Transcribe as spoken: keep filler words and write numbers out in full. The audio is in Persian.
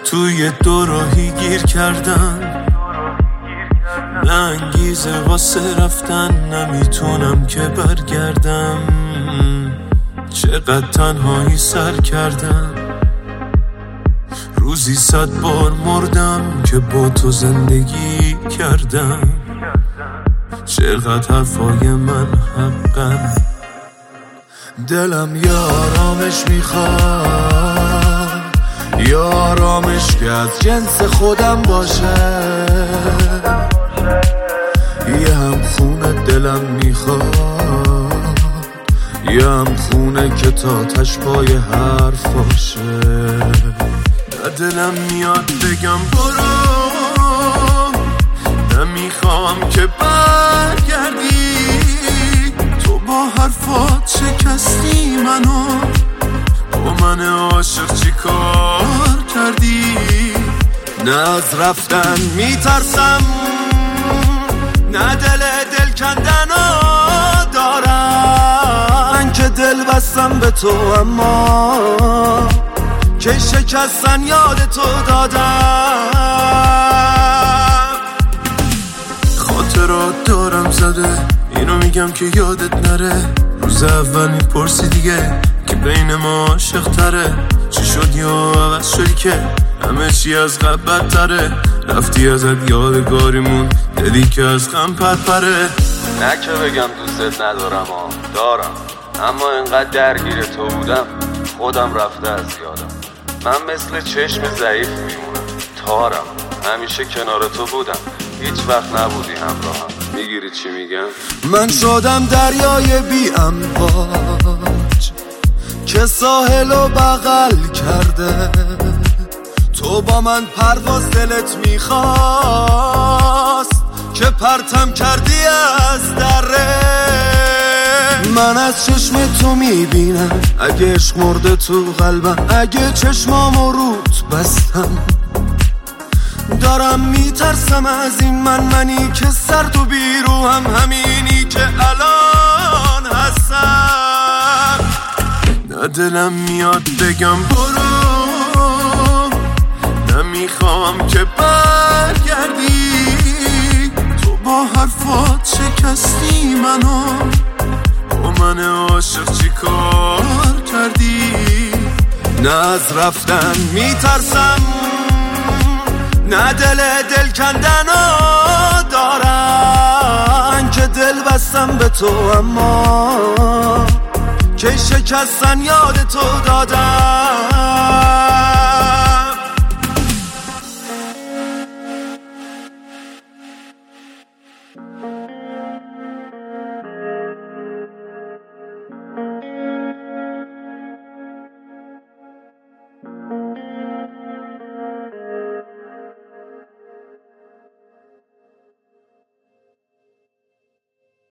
توی دو راهی گیر کردم، نه انگیزه واسه رفتن، نمیتونم که برگردم. چقدر تنهایی سر کردم، روزی صد بار مردم که با تو زندگی کردم. چقدر حرفای من حقم، دلم یه آرامش میخواد، یه آرامش که از جنس خودم باشه. یه هم خونه دلم میخواد، یه هم خونه که تا تشپای حرفاشه. نه دلم میاد بگم برو، نمیخوام که برگردی. تو با حرفات شکستی منو، با من عاشق چی کار کردی؟ نه از رفتن میترسم، نه دل دل کندنو دارم، که دل بستم به تو اما که شکستن یاد تو دادم. خاطرات دارم زده، اینو میگم که یادت نره. روز اول میپرسی دیگه که بین ما عاشق تره. چی شد یا عوض شدی که همه چی از قبل بدتره؟ رفتی ازت یادگاریمون، دلی که از غم پرپره. نه که بگم دوستت ندارم ها، دارم، اما انقدر درگیر تو بودم خودم رفته از یادم. من مثل چشم ضعیف میمونم، تارم، همیشه کنار تو بودم، هیچ وقت نبودی همراهم. میگیری چی میگم؟ من شدم دریای بی امواج که ساحل و بغل کرده. تو با من پرواز دلت میخواست که پرتم کردی از دره. من از چشم تو میبینم اگه عشق مرده تو قلبم، اگه چشمامو روت بستم. دارم میترسم از این من، منی که سرد و بیروهم، همینی که الان هستم. نه دلم میاد بگم برو، نمیخوام که برگردی. تو با حرفات شکستی منو، با من عاشق چی کار کردی؟ نه از رفتن میترسم، نه دل دل کندنو دارم، که دل بستم به تو اما که شکستن یاد تو دادم.